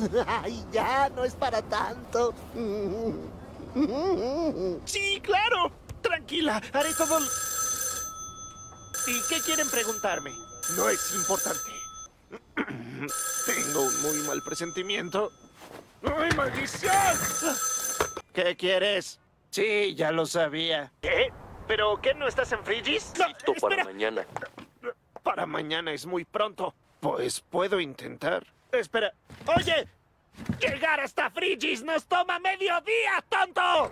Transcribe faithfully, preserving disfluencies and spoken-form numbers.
Ay, ya, no es para tanto. Sí, claro. Tranquila, haré todo... el- ¿Y qué quieren preguntarme? No es importante. Tengo un muy mal presentimiento. ¡Ay, maldición! ¿Qué quieres? Sí, ya lo sabía. ¿Qué? ¿Pero qué, no estás en Frigis? No, Cito para espera. mañana. Para mañana es muy pronto. Pues puedo intentar. Espera. ¡Oye! ¡Llegar hasta Frigis nos toma medio día, tonto!